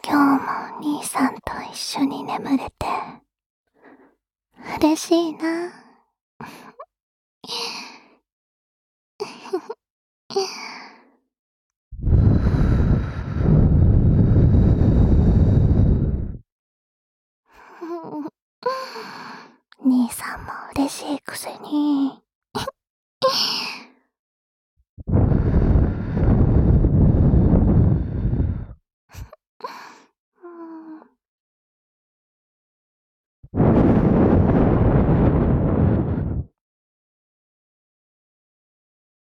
今日も兄さんと一緒に眠れて、嬉しいな。兄さんも嬉しいくせに、